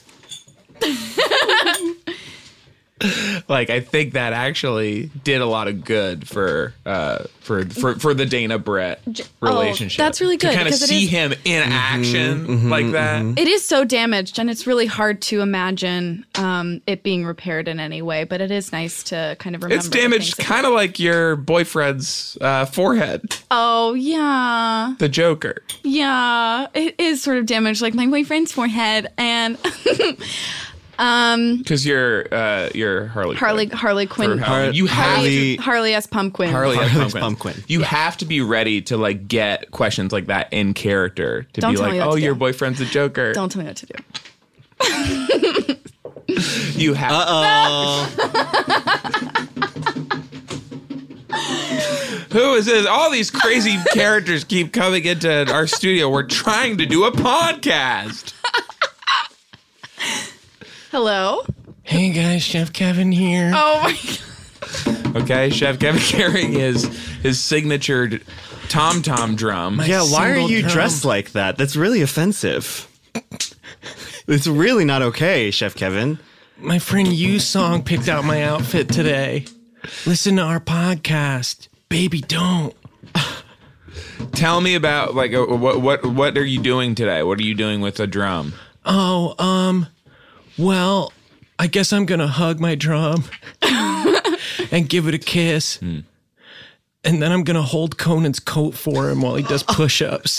Like, I think that actually did a lot of good for the Dana Brett relationship. that's really good, to kind of because it see is- him in action like that. It is so damaged, and it's really hard to imagine it being repaired in any way. But it is nice to kind of remember. It's damaged, kind of like your boyfriend's forehead, Oh yeah, the Joker. yeah. It is sort of damaged, like my boyfriend's forehead, and Because you're Harley Quinn. You have to. Harley S. Pumpkin. Harley Harley's Pumpkin. Pumpkin. You have to be ready to like get questions like that in character to Don't be tell like, me what oh, to your do. boyfriend's a Joker. Don't tell me what to do. You have. Who is this? All these crazy characters keep coming into our studio. We're trying to do a podcast. Hello. Hey guys, Chef Kevin here. Oh my God. Okay, Chef Kevin carrying his signature tom-tom drum. Yeah, why are single you drum. dressed like that? That's really offensive. It's really not okay, Chef Kevin. My friend Yu Song picked out my outfit today. Listen to our podcast. Baby, don't. Tell me about like what are you doing today? What are you doing with a drum? Oh, well, I guess I'm gonna hug my drum and give it a kiss. And then I'm gonna hold Conan's coat for him while he does push-ups.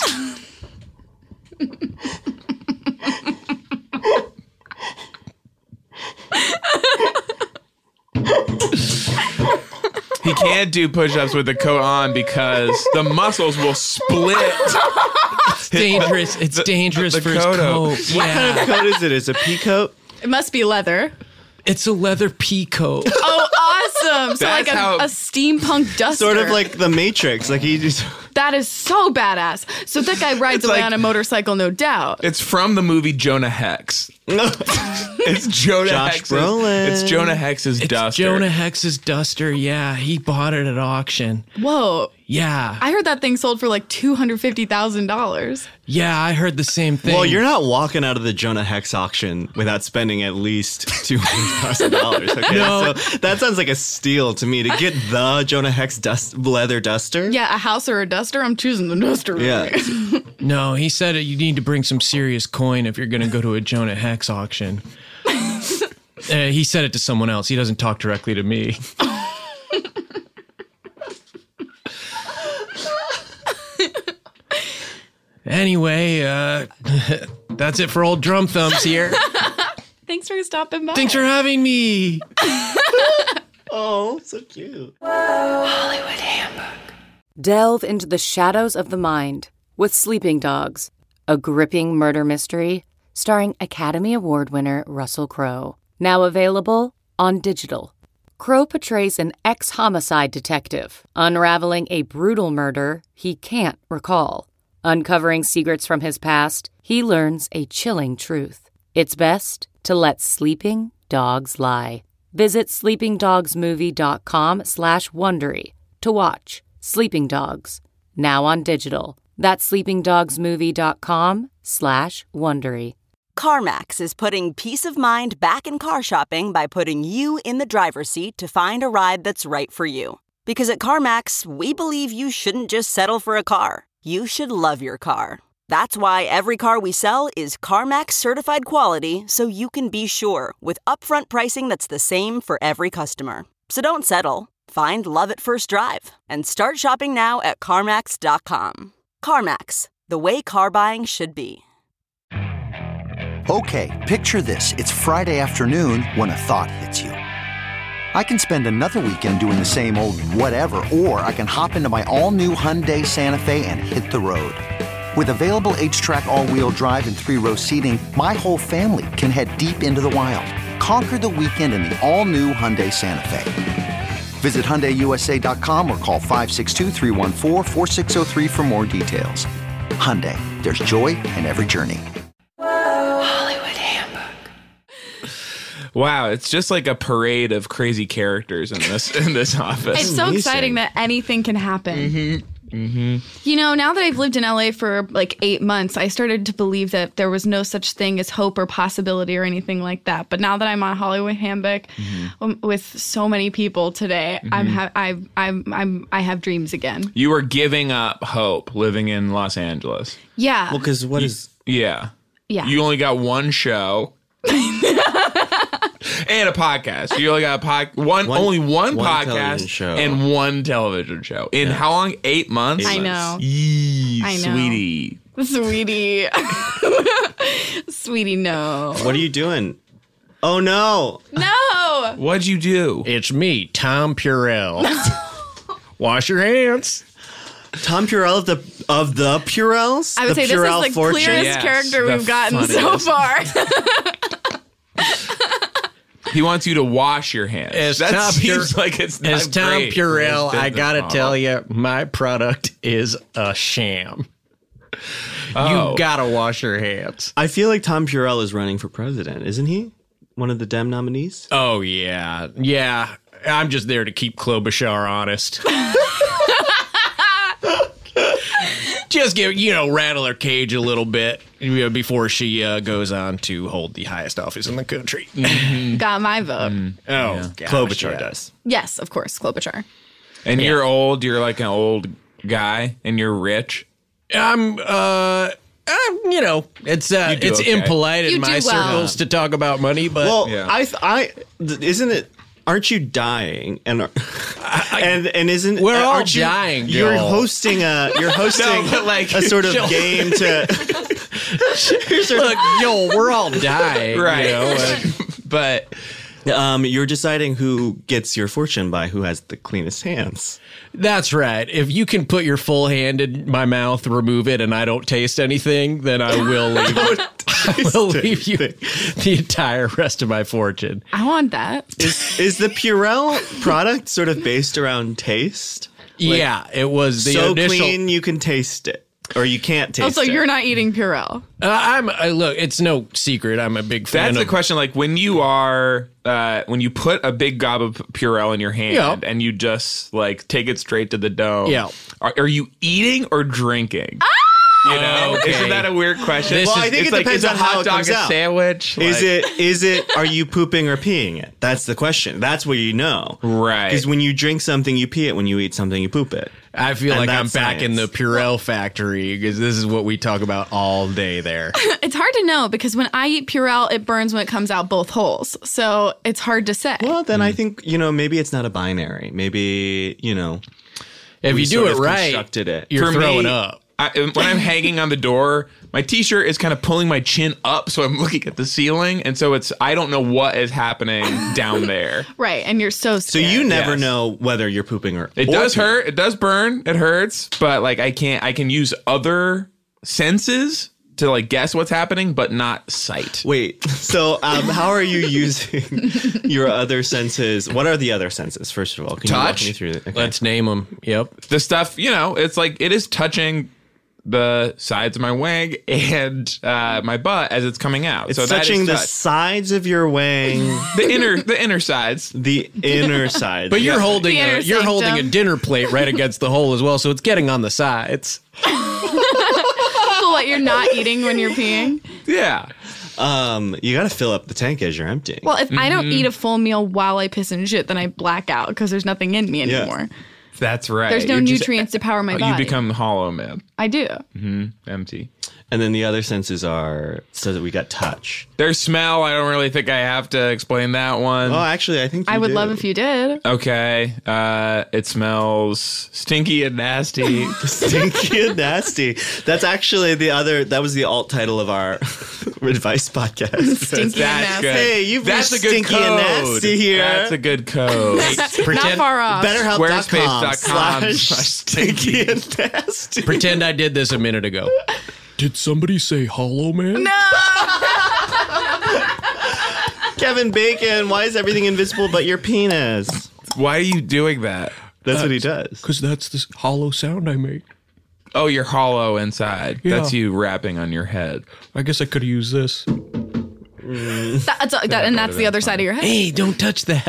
He can't do push-ups with the coat on because the muscles will split. It's dangerous. It's dangerous the for his coat. coat. What Yeah. kind of coat is it? Is it a pea coat? It must be leather. It's a leather pea coat. Oh, awesome. So That's like how- a steampunk duster. Sort of like the Matrix. Like he just. That is so badass. So that guy rides away like- on a motorcycle, no doubt. It's from the movie Jonah Hex. It's Jonah Josh Hex's. Brolin. It's Jonah Hex's It's duster. Jonah Hex's duster. Yeah, he bought it at auction. Whoa. Yeah. I heard that thing sold for like $250,000. Yeah, I heard the same thing. Well, you're not walking out of the Jonah Hex auction without spending at least $200,000. Okay, No. so that sounds like a steal to me. To get the Jonah Hex leather duster. Yeah, a house or a duster? I'm choosing the duster. Yeah. No, he said you need to bring some serious coin if you're going to go to a Jonah Hex auction. He said it to someone else. He doesn't talk directly to me. Anyway, that's it for old Drum Thumbs here. Thanks for stopping by. Thanks for having me. Oh, so cute. Delve into the shadows of the mind with Sleeping Dogs, a gripping murder mystery starring Academy Award winner Russell Crowe. Now available on digital. Crowe portrays an ex-homicide detective unraveling a brutal murder he can't recall. Uncovering secrets from his past, he learns a chilling truth. It's best to let sleeping dogs lie. Visit sleepingdogsmovie.com/Wondery to watch Sleeping Dogs, now on digital. That's sleepingdogsmovie.com/Wondery. CarMax is putting peace of mind back in car shopping by putting you in the driver's seat to find a ride that's right for you. Because at CarMax, we believe you shouldn't just settle for a car. You should love your car. That's why every car we sell is CarMax certified quality, so you can be sure with upfront pricing that's the same for every customer. So don't settle. Find love at first drive and start shopping now at CarMax.com. CarMax, the way car buying should be. Okay, picture this. It's Friday afternoon when a thought hits you. I can spend another weekend doing the same old whatever, or I can hop into my all-new Hyundai Santa Fe and hit the road. With available H-Track all-wheel drive and 3-row seating, my whole family can head deep into the wild. Conquer the weekend in the all-new Hyundai Santa Fe. Visit HyundaiUSA.com or call 562-314-4603 for more details. Hyundai, there's joy in every journey. Wow, it's just like a parade of crazy characters in this office. It's so exciting that anything can happen. You know, now that I've lived in LA for like 8 months, I started to believe that there was no such thing as hope or possibility or anything like that. But now that I'm on Hollywood Handbook with so many people today, I have dreams again. You were giving up hope living in Los Angeles. Yeah. Well, because what is... Yeah. Yeah. You only got one show. And a podcast. You only got only one podcast television show. and one television show. In how long? 8 months? I know. Yee, I know. Sweetie. Sweetie. Sweetie, no. What are you doing? Oh, no. No. What'd you do? It's me, Tom Purell. Wash your hands. Tom Purell of the Purells? I would The say Purell this is the fortune? clearest Yes, character the we've gotten so funniest. far. He wants you to wash your hands. That seems like it's not As Tom great. Purell, His I business gotta model. tell you, my product is a sham. Oh. You gotta wash your hands. I feel like Tom Purell is running for president, isn't he? One of the Dem nominees? Oh, yeah. Yeah. I'm just there to keep Klobuchar honest. Just give, rattle her cage a little bit before she goes on to hold the highest office in the country. Got my vote. Oh, gosh, Klobuchar yeah. does. Yes, of course, Klobuchar. And you're old. You're like an old guy and you're rich? I'm it's okay. impolite You in my do well. circles to talk about money, but well, isn't it? Aren't you dying? And isn't we're all aren't you, dying? You're Joel. hosting a sort of Joel. game to. Look, Joel, we're all dying, Right. You know? But you're deciding who gets your fortune by who has the cleanest hands. That's right. If you can put your full hand in my mouth, remove it, and I don't taste anything, then I will leave. I will leave you the entire rest of my fortune. I want that. Is the Purell product sort of based around taste? Yeah, it was the so initial. clean you can taste it, or you can't taste Also, it. you're not eating Purell. Look, it's no secret. I'm a big fan. that's the of question. Like when you are, when you put a big gob of Purell in your hand and you just like take it straight to the dome. Yeah. Are you eating or drinking? You know, okay. Isn't that a weird question? Well, I think it depends on how it comes a out. sandwich? Is it? Are you pooping or peeing it? That's the question. That's what you know, right? Because when you drink something, you pee it. When you eat something, you poop it. I feel And like I'm that's back in the science. Purell factory because this is what we talk about all day there. It's hard to know because when I eat Purell, it burns when it comes out both holes. So it's hard to say. Well, then I think maybe it's not a binary. Maybe If we you do sort it of right, constructed it. you're For throwing me, up. When I'm hanging on the door, my t-shirt is kind of pulling my chin up, so I'm looking at the ceiling, and so I don't know what is happening down there. Right, and you're so So scared. you never Yes. know whether you're pooping or It does hurt. It does burn. It hurts, but like I can use other senses to like guess what's happening, but not sight. Wait, so how are you using your other senses? What are the other senses, first of all? Can you walk Touch? me through it? Okay. Let's name them. Yep. The stuff, it's like it is touching the sides of my wang and my butt as it's coming out. It's so that touching is the touch. sides of your wang, the inner sides. the inner side. But you're holding The inner you're holding a sanctum. dinner plate right against the hole as well, so it's getting on the sides. So what, you're not eating when you're peeing? Yeah. You got to fill up the tank as you're emptying. Well, if I don't eat a full meal while I piss and shit, then I black out because there's nothing in me anymore. That's right. There's no You're just- nutrients to power my You body. become hollow, man. I do. Empty. And then the other senses are so that we got touch. There's smell. I don't really think I have to explain that one. Oh, actually, I think you I would do. love if you did. Okay. It smells stinky and nasty. Stinky and nasty. That's actually that was the alt title of our advice podcast. Stinky and That's nasty. good. Hey, you've That's a reached good stinky code. and nasty here. That's a good code. Not far off. BetterHelp.com/stinky and nasty. Pretend I did this a minute ago. Did somebody say hollow man? No. Kevin Bacon, why is everything invisible but your penis? Why are you doing that? That's what he does. Because that's the hollow sound I make. Oh, you're hollow inside. Yeah. That's you rapping on your head. I guess I could use this. And that's the other side of your head. Hey, don't touch that.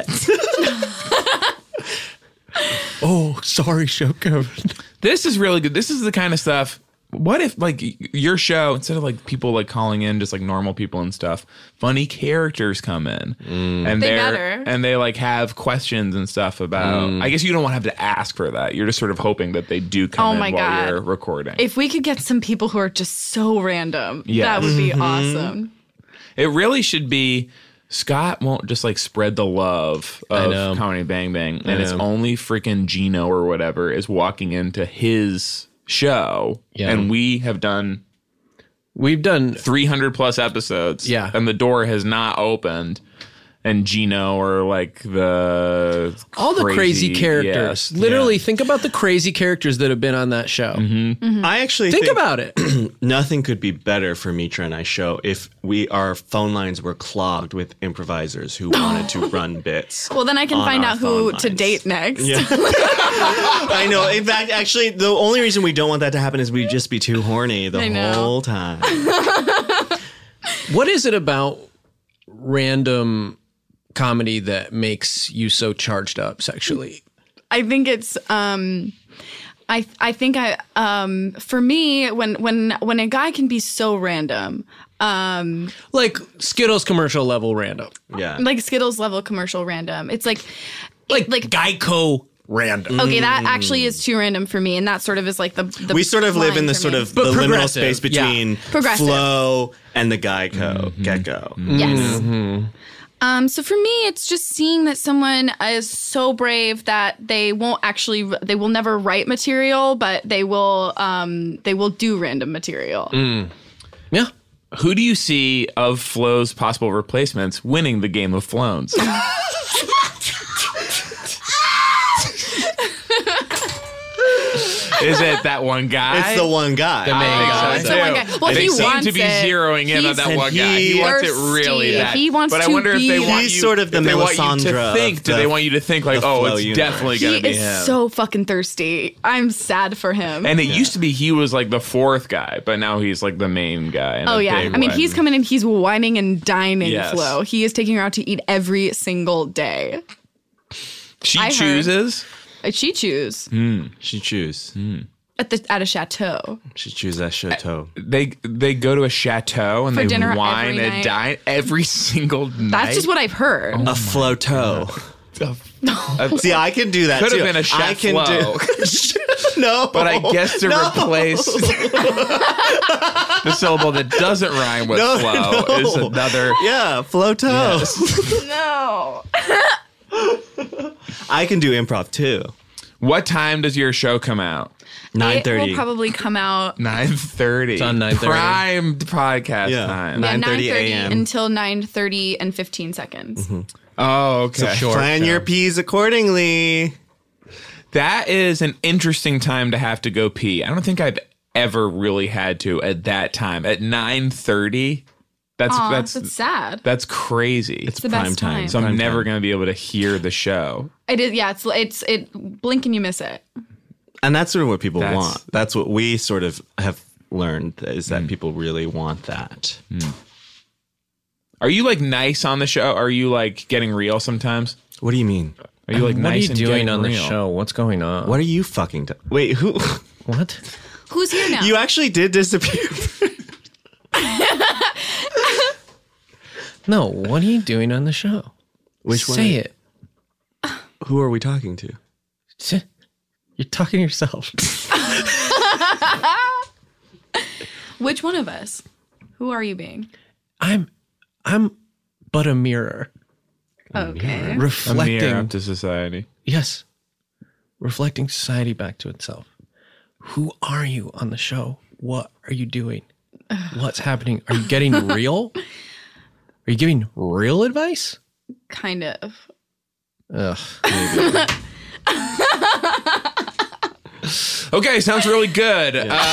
Oh, sorry, Show Kevin. This is really good. This is the kind of stuff. What if like your show, instead of like people like calling in just like normal people and stuff, funny characters come in and They they're better. and they like have questions and stuff about. I guess you don't want to have to ask for that. You're just sort of hoping that they do come Oh in my while God. you're recording. If we could get some people who are just so random, Yes. that would be awesome. It really should be. Scott won't just like spread the love know. of Comedy Bang Bang, and it's know. only freaking Gino or whatever is walking into his show, Yeah. and we have done We've done 300 plus episodes, Yeah. and the door has not opened, and Gino or like all the crazy characters. yes, Literally, yeah. think about the crazy characters that have been on that show. I actually Think about it. nothing could be better for Mitra and I show if our phone lines were clogged with improvisers who wanted to run bits. Well, then I can on find our out who phone to lines. date next. I know. In fact, actually, the only reason we don't want that to happen is we'd just be too horny the I know. whole time. What is it about random comedy that makes you so charged up sexually? I think it's I think for me when a guy can be so random, Like Skittles commercial level random. Yeah. like Skittles level commercial random. It's like Like Geico random. Okay, that actually is too random for me, and that sort of is like the We sort of live line in the for sort me. of the liminal progressive, space between Progressive. flow and the gecko. Yes. So for me, it's just seeing that someone is so brave that they will never write material, but they will do random material. Yeah. Who do you see of Flo's possible replacements winning the game of Flones? Is it that one guy? It's the one guy. The main guy. It's the one guy. Well, they he seem wants to be it. zeroing in on that one guy. He wants it really thirsty. bad. He wants but I to wonder if they be- want He's you, sort of the if they want you Melisandre to think. of Do the- they want you to think like, the oh, Flo it's universe. definitely going He to be is him? so fucking thirsty. I'm sad for him. And it used to be he was like the fourth guy, but now he's like the main guy. in Oh a yeah, big I mean way. he's coming in, he's whining and dining. Yes. Flo. He is taking her out to eat every single day. She I heard. chooses. She choose She choose. at a chateau. She choose that chateau. They go to a chateau and For they dinner wine every and night. dine every single night. That's just what I've heard. A floteau. See, I can do that Could too. have been a I can Flo. No. But I guess to No. replace the syllable that doesn't rhyme with No, flow no. is another. Yeah, floteau. No. I can do improv too. What time does your show come out? It will 9:30. probably come out 9:30. It's on 9:30. Prime podcast Yeah. time. 9:30 a.m. until 9:30 and 15 seconds. Oh, okay. Plan your P's accordingly. That is an interesting time to have to go pee. I don't think I've ever really had to at that time. At 9:30. That's sad. That's crazy. It's the prime best time. time. So I'm Prime never time. going to be able to hear the show. It is. Yeah. It's blink and you miss it. And that's sort of what people That's- want. That's what we sort of have learned is that people really want that. Are you like nice on the show? Are you like getting real sometimes? What do you mean? Are you like What nice are you and doing getting on the real? show? What's going on? What are you fucking wait, who What? Who's here now? You actually did disappear. No, what are you doing on the show? Which one? Say it. Who are we talking to? You're talking to yourself. Which one of us? Who are you being? I'm but a mirror. Okay. A Reflecting. mirror up to society. Yes. Reflecting society back to itself. Who are you on the show? What are you doing? What's happening? Are you getting real? Are you giving real advice? Kind of. Ugh. Okay, sounds really good.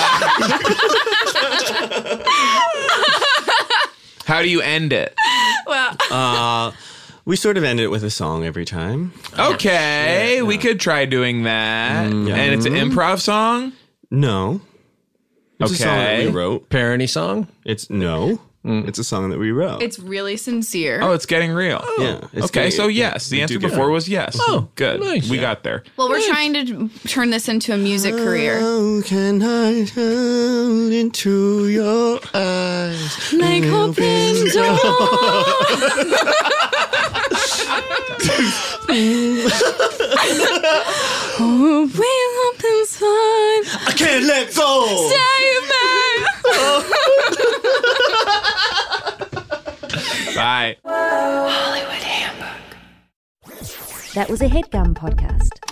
How do you end it? Well, We sort of end it with a song every time. Okay, we could try doing that. And it's an improv song? No. It's a song that we Okay. wrote. Parody song? It's no. It's a song that we wrote. it's really sincere. Oh, it's getting real. yeah. It's Okay, great. so yes, the We answer do before good. was yes. Oh, good. nice. We got there. Well, we're trying to turn this into a music career. How can I turn into your eyes? Like open Oh, way up inside. I can't let go. Stay back. Bye. That was a HeadGum podcast.